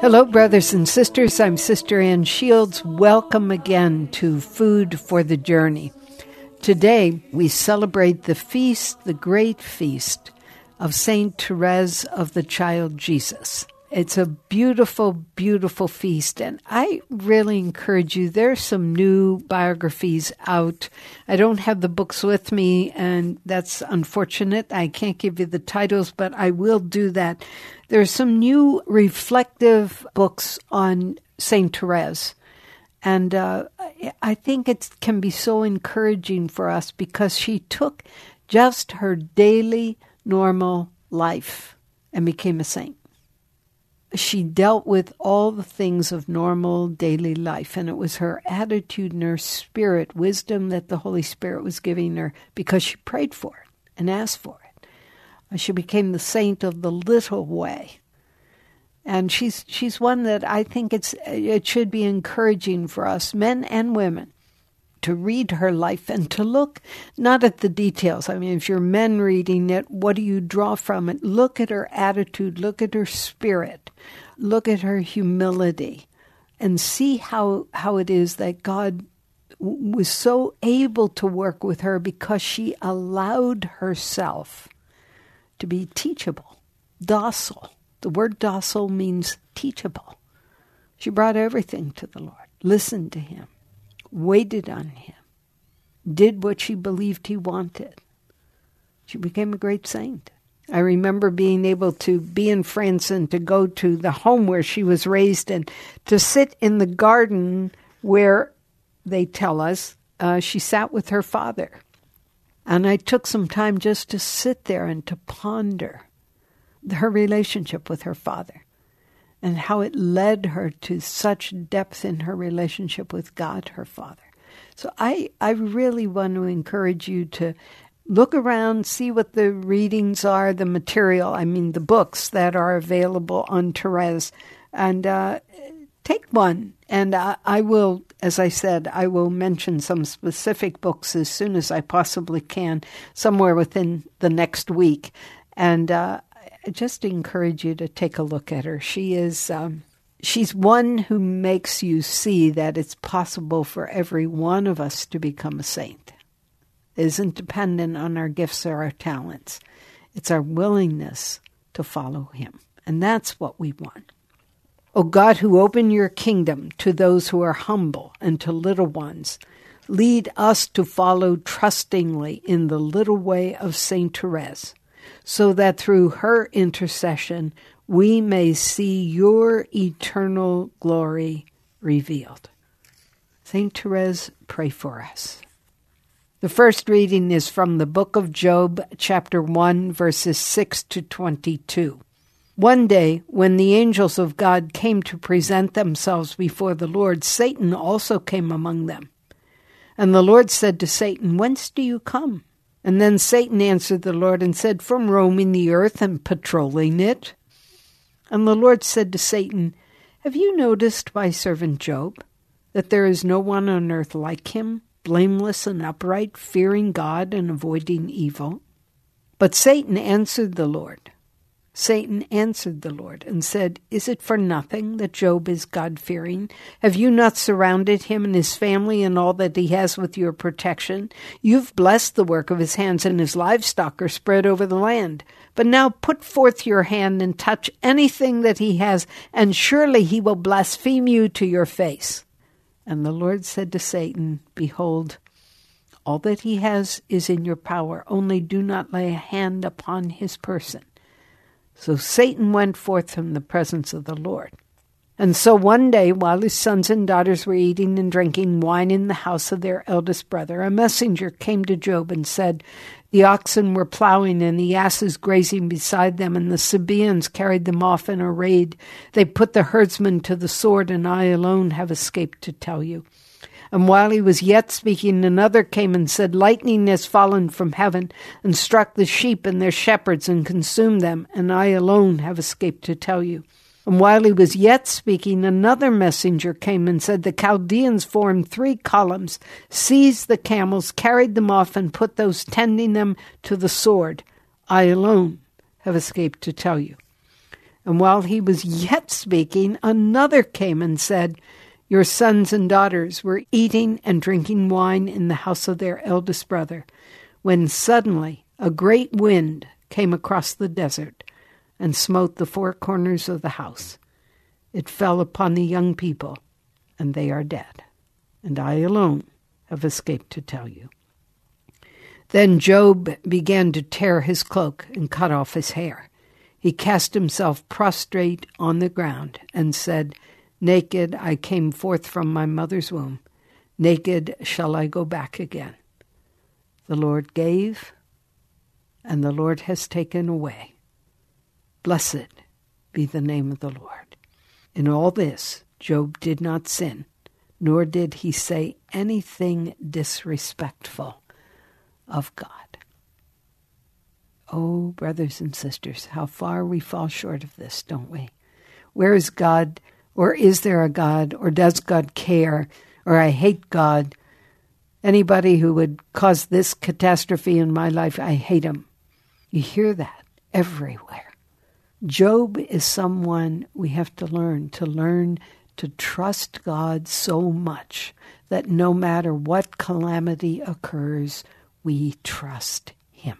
Hello, brothers and sisters. I'm Sister Ann Shields. Welcome again to Food for the Journey. Today, we celebrate the feast, the great feast of Saint Therese of the Child Jesus. It's a beautiful, beautiful feast, and I really encourage you. There's some new biographies out. I don't have the books with me, and that's unfortunate. I can't give you the titles, but I will do that. There's some new reflective books on Saint Therese, and I think it can be so encouraging for us because she took just her daily, normal life and became a saint. She dealt with all the things of normal daily life, and it was her attitude and her spirit, wisdom that the Holy Spirit was giving her because she prayed for it and asked for it. She became the saint of the little way. And she's one that I think it should be encouraging for us, men and women, to read her life and to look not at the details. I mean, if you're men reading it, what do you draw from it? Look at her attitude, look at her spirit, look at her humility, and see how it is that God was so able to work with her because she allowed herself to be teachable, docile. The word docile means teachable. She brought everything to the Lord, listened to him, waited on him, did what she believed he wanted. She became a great saint. I remember being able to be in France and to go to the home where she was raised and to sit in the garden where, they tell us, she sat with her father. And I took some time just to sit there and to ponder her relationship with her father and how it led her to such depth in her relationship with God, her Father. So I really want to encourage you to look around, see what the readings are, the material, the books that are available on Therese, and take one. And I will, as I said, I will mention some specific books as soon as I possibly can, somewhere within the next week. And I just encourage you to take a look at her. She is, she's one who makes you see that it's possible for every one of us to become a saint. It isn't dependent on our gifts or our talents. It's our willingness to follow him. And that's what we want. O God, who open your kingdom to those who are humble and to little ones, lead us to follow trustingly in the little way of Saint Therese, so that through her intercession we may see your eternal glory revealed. Saint Therese, pray for us. The first reading is from the book of Job, chapter 1, verses 6 to 22. One day, when the angels of God came to present themselves before the Lord, Satan also came among them. And the Lord said to Satan, "Whence do you come?" And then Satan answered the Lord and said, "From roaming the earth and patrolling it." And the Lord said to Satan, "Have you noticed my servant Job, that there is no one on earth like him, blameless and upright, fearing God and avoiding evil?" But Satan answered the Lord and said, "Is it for nothing that Job is God-fearing? Have you not surrounded him and his family and all that he has with your protection? You've blessed the work of his hands, and his livestock are spread over the land. But now put forth your hand and touch anything that he has, and surely he will blaspheme you to your face." And the Lord said to Satan, "Behold, all that he has is in your power, only do not lay a hand upon his person." So Satan went forth from the presence of the Lord. And so one day, while his sons and daughters were eating and drinking wine in the house of their eldest brother, a messenger came to Job and said, "The oxen were plowing and the asses grazing beside them, and the Sabaeans carried them off in a raid. They put the herdsmen to the sword, and I alone have escaped to tell you." And while he was yet speaking, another came and said, "Lightning has fallen from heaven and struck the sheep and their shepherds and consumed them, and I alone have escaped to tell you." And while he was yet speaking, another messenger came and said, "The Chaldeans formed 3 columns, seized the camels, carried them off, and put those tending them to the sword. I alone have escaped to tell you." And while he was yet speaking, another came and said, Your sons and daughters were eating and drinking wine in the house of their eldest brother, when suddenly a great wind came across the desert and smote the four corners of the house. It fell upon the young people, and they are dead. And I alone have escaped to tell you. Then Job began to tear his cloak and cut off his hair. He cast himself prostrate on the ground and said, Naked I came forth from my mother's womb. Naked shall I go back again. The Lord gave, and the Lord has taken away. Blessed be the name of the Lord. In all this, Job did not sin, nor did he say anything disrespectful of God. Oh, brothers and sisters, how far we fall short of this, don't we? Where is God, or is there a God, or does God care, or I hate God? Anybody who would cause this catastrophe in my life, I hate him. You hear that everywhere. Job is someone we have to learn to trust God so much that no matter what calamity occurs, we trust him.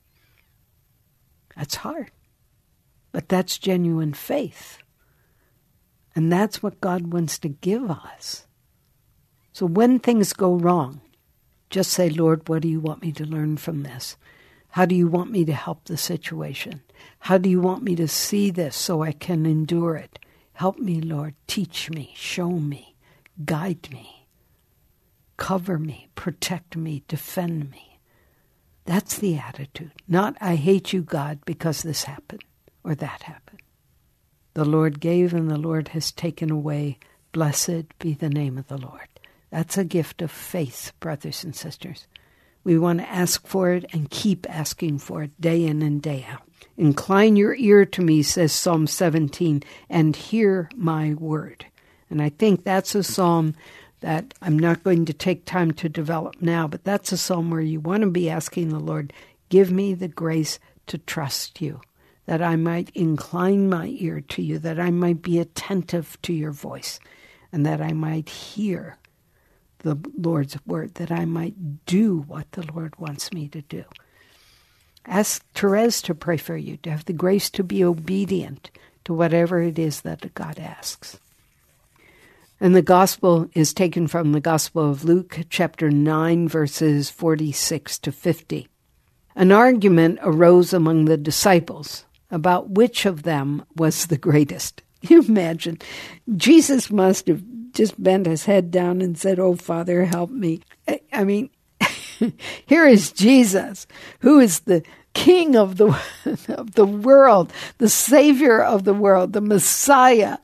That's hard, but that's genuine faith. And that's what God wants to give us. So when things go wrong, just say, Lord, what do you want me to learn from this? How do you want me to help the situation? How do you want me to see this so I can endure it? Help me, Lord. Teach me, show me, guide me, cover me, protect me, defend me. That's the attitude. Not, I hate you, God, because this happened or that happened. The Lord gave and the Lord has taken away. Blessed be the name of the Lord. That's a gift of faith, brothers and sisters. We want to ask for it and keep asking for it day in and day out. Incline your ear to me, says Psalm 17, and hear my word. And I think that's a psalm that I'm not going to take time to develop now, but that's a psalm where you want to be asking the Lord, give me the grace to trust you, that I might incline my ear to you, that I might be attentive to your voice, and that I might hear the Lord's word, that I might do what the Lord wants me to do. Ask Therese to pray for you, to have the grace to be obedient to whatever it is that God asks. And the gospel is taken from the Gospel of Luke, chapter 9, verses 46 to 50. An argument arose among the disciples about which of them was the greatest. You imagine, Jesus must have just bent his head down and said, oh, Father, help me. I mean, here is Jesus, who is the King of the world, the Savior of the world, the Messiah.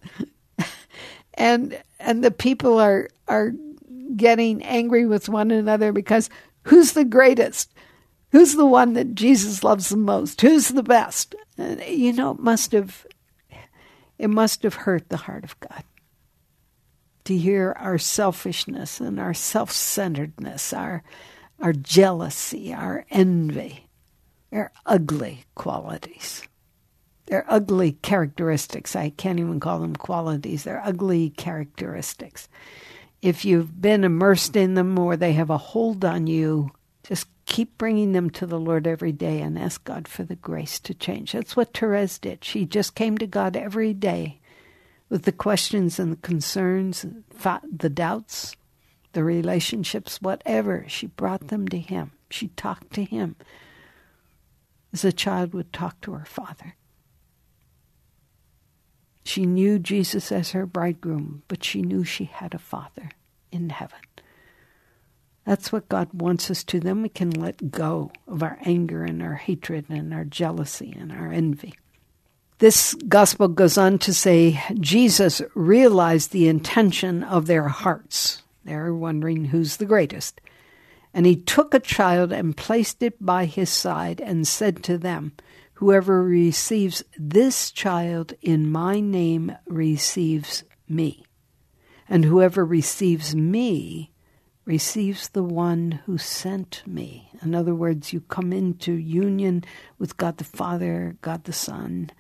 And the people are getting angry with one another because who's the greatest? Who's the one that Jesus loves the most? Who's the best? And, it must have hurt the heart of God to hear our selfishness and our self-centeredness, our jealousy, our envy. They're ugly qualities. They're ugly characteristics. I can't even call them qualities. They're ugly characteristics. If you've been immersed in them or they have a hold on you, just keep bringing them to the Lord every day and ask God for the grace to change. That's what Therese did. She just came to God every day with the questions and the concerns, the doubts, the relationships, whatever. She brought them to him. She talked to him as a child would talk to her father. She knew Jesus as her bridegroom, but she knew she had a Father in heaven. That's what God wants us to. Then we can let go of our anger and our hatred and our jealousy and our envy. This gospel goes on to say, Jesus realized the intention of their hearts. They're wondering who's the greatest. And he took a child and placed it by his side and said to them, whoever receives this child in my name receives me. And whoever receives me receives the one who sent me. In other words, you come into union with God the Father, God the Son,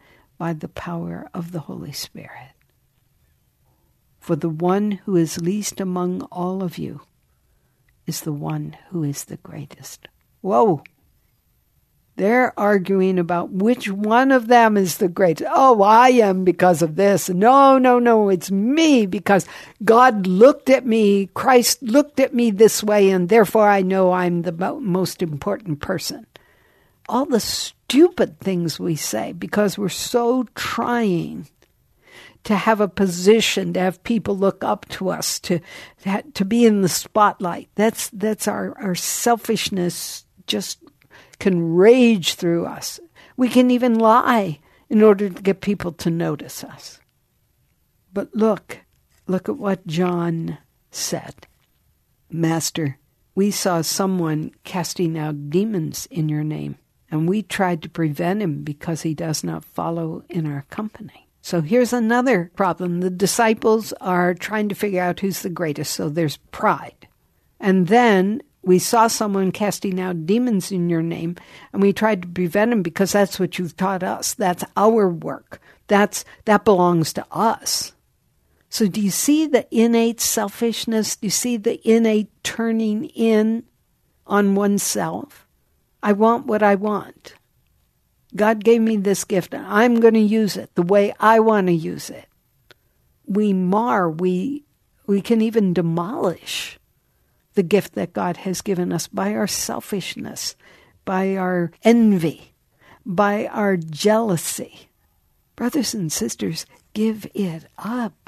by the power of the Holy Spirit. For the one who is least among all of you is the one who is the greatest. Whoa! They're arguing about which one of them is the greatest. Oh, I am because of this. No, it's me because God looked at me, Christ looked at me this way, and therefore I know I'm the most important person. All the stupid things we say because we're so trying to have a position, to have people look up to us, to be in the spotlight. That's our selfishness just can rage through us. We can even lie in order to get people to notice us. But look at what John said. Master, we saw someone casting out demons in your name, and we tried to prevent him because he does not follow in our company. So here's another problem. The disciples are trying to figure out who's the greatest, so there's pride. And then we saw someone casting out demons in your name, and we tried to prevent him because that's what you've taught us. That's our work. That belongs to us. So do you see the innate selfishness? Do you see the innate turning in on oneself? I want what I want. God gave me this gift, and I'm going to use it the way I want to use it. We can even demolish the gift that God has given us by our selfishness, by our envy, by our jealousy. Brothers and sisters, give it up.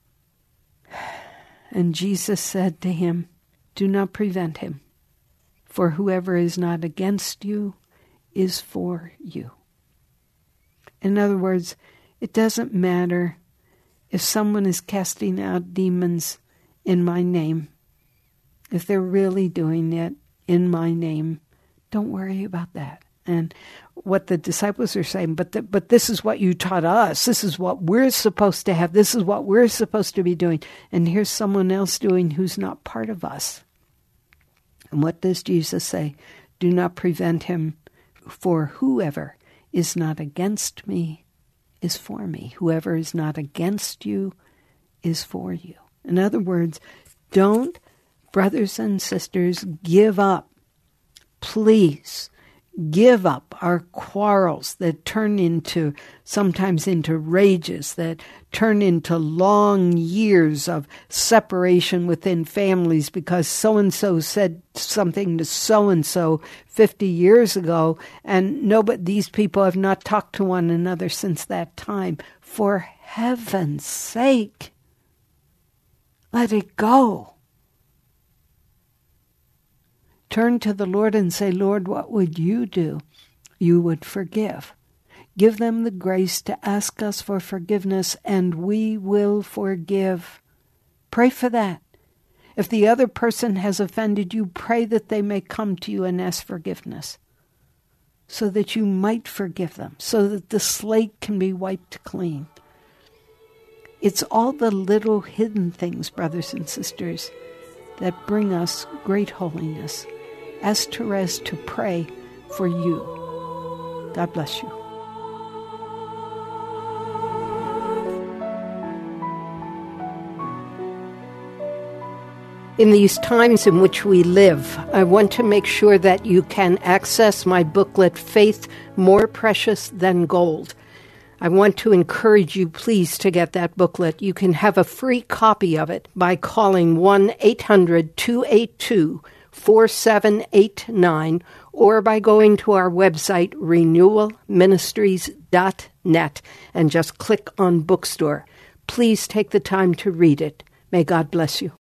And Jesus said to him, do not prevent him, for whoever is not against you is for you. In other words, it doesn't matter if someone is casting out demons in my name. If they're really doing it in my name, don't worry about that. And what the disciples are saying, but this is what you taught us. This is what we're supposed to have. This is what we're supposed to be doing. And here's someone else doing who's not part of us. And what does Jesus say? Do not prevent him, for whoever is not against me is for me. Whoever is not against you is for you. In other words, don't, brothers and sisters, give up. Please give up our quarrels that turn sometimes into rages, that turn into long years of separation within families because so-and-so said something to so-and-so 50 years ago, and these people have not talked to one another since that time. For heaven's sake, let it go. Turn to the Lord and say, Lord, what would you do? You would forgive. Give them the grace to ask us for forgiveness, and we will forgive. Pray for that. If the other person has offended you, pray that they may come to you and ask forgiveness, so that you might forgive them, so that the slate can be wiped clean. It's all the little hidden things, brothers and sisters, that bring us great holiness. Ask Therese to pray for you. God bless you. In these times in which we live, I want to make sure that you can access my booklet, Faith More Precious Than Gold. I want to encourage you, please, to get that booklet. You can have a free copy of it by calling 1-800-282-4789 or by going to our website, renewalministries.net, and just click on bookstore. Please take the time to read it. May God bless you.